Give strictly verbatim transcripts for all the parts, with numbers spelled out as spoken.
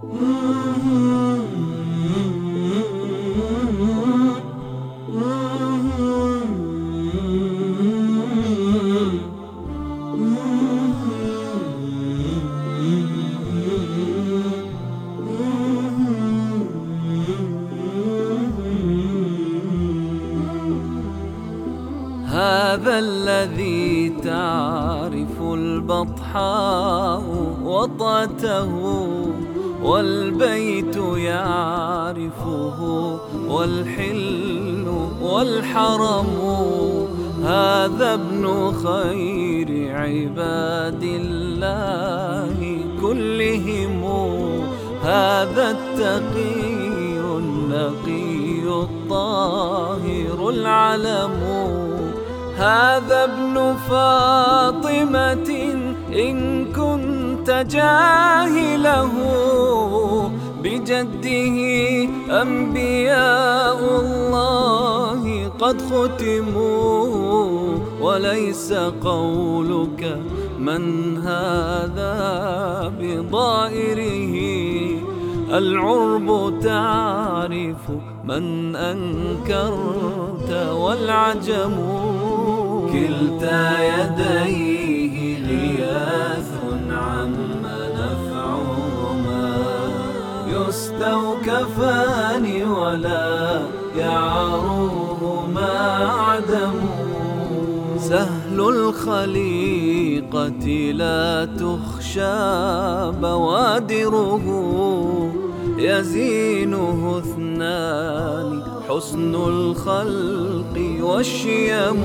هذا الذي تعرف البطحاء وطأته، والبيت يعرفه والحل والحرم. هذا ابن خير عباد الله كلهم، هذا التقي النقي الطاهر العلم. هذا ابن فاطمة إن كنت جاهله، بجده أنبياء الله قد ختموا. وليس قولك من هذا بضائره، العرب تعرف من أنكرت والعجم. كلتا يديه غياث عم نفعهما، يستوكفان ولا يعروهما عدم. سهل الخليقة لا تخشى بوادره، يزينه اثنان حسن الخلق والشيم.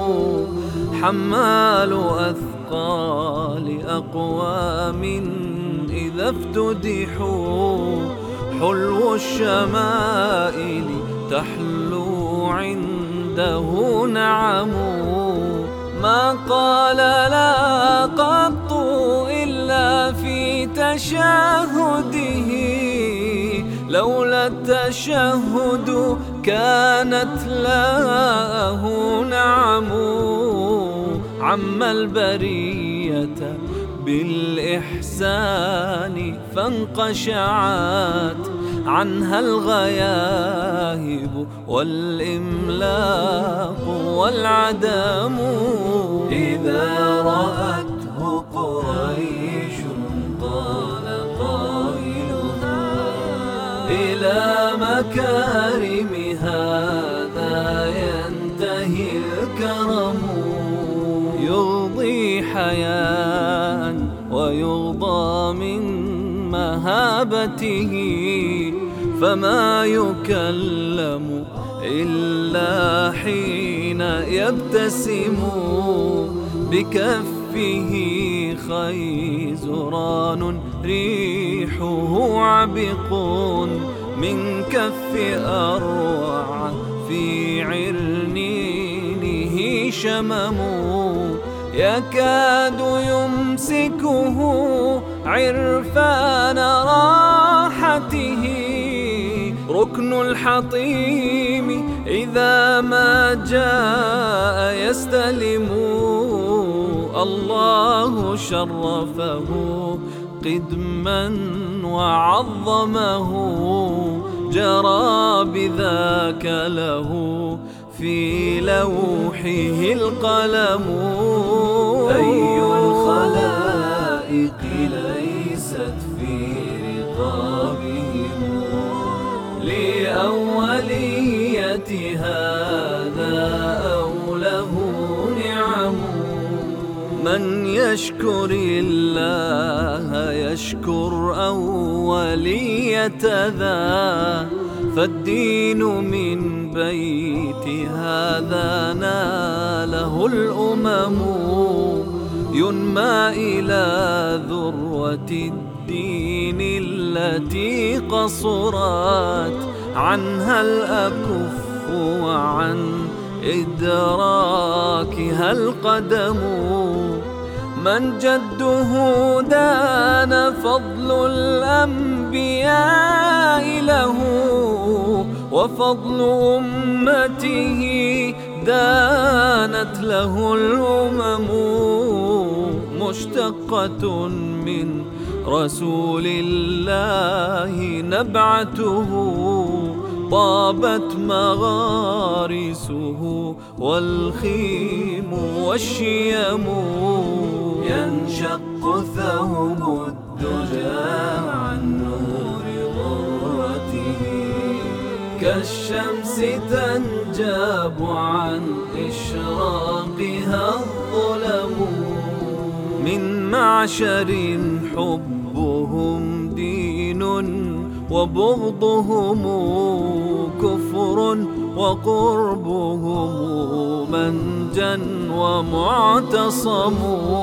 حمال أثقال أقوام إذا افتدحوا، حلو الشمائل تحلو عنده نعم. ما قال لا قط إلا في تشهده، لولا التشهد كانت له نعم. عم البرية بالإحسان فانقشعت عنها الغياهب والإملاق والعدم. إذا رأته قريش قال قائلها إلى مكارم هذا ينتهي الكرم. يغضي حياء ويغضى من مهابته، فما يكلم إلا حين يبتسم. بكفه خيزران ريحه عبق، من كف أروع في عرنينه شمم. يكاد يمسكه عرفان راحته، ركن الحطيم إذا ما جاء يستلم. الله شرفه قدما وعظمه، جرى بذاك له في لوحه القلم. أي الخلائق ليست في رقابهم لأولية هذا أو له نعم. من يشكر الله يشكر أولية ذا، فالدين من بيت هذا ناله الأمم. ينمى إلى ذروة الدين التي قصرت عنها الأكف وعن إدراكها القدم. من جده دان فضل الأنبياء له، وفضل أمته دانت له الأمم. مشتقة من رسول الله نبعته، طابت مغارسه والخيم والشيم. ينشق ثوب الدجى عن نور غرته، كالشمس تنجاب عن إشراقها الظلم. من معشر حبهم دين وبغضهم كفر، وقربهم منجا ومعتصم.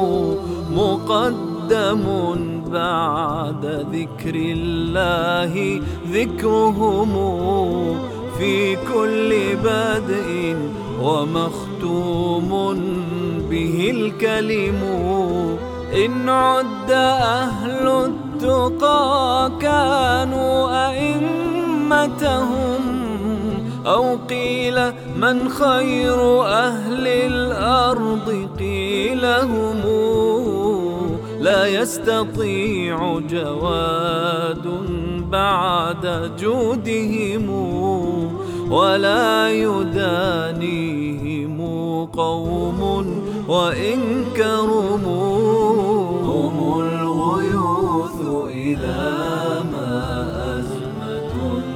مقدم بعد ذكر الله ذكرهم، في كل بدء ومختوم به الكلم. إن عد أهل التقى كانوا أئمتهم، أو قيل من خير أهل الأرض قيل هم. لا يستطيع جواد بعد جودهم، ولا يدانيهم قوم وإن كرموا. هم الغيوث إذا ما أزمة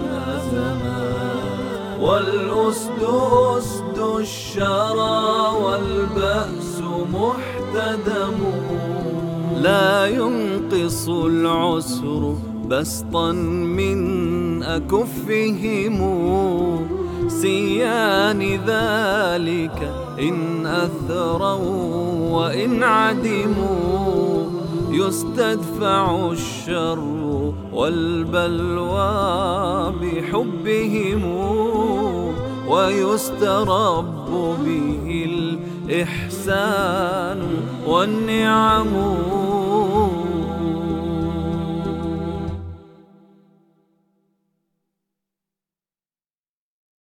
أزمات، والأسد أسد الشرى والبأس محتدم. لا ينقص العسر بسطا من أكفهم، سيان ذلك إن أثروا وإن عدموا. يستدفع الشر والبلوى بحبهم، ويسترب به الإحسان والنعم.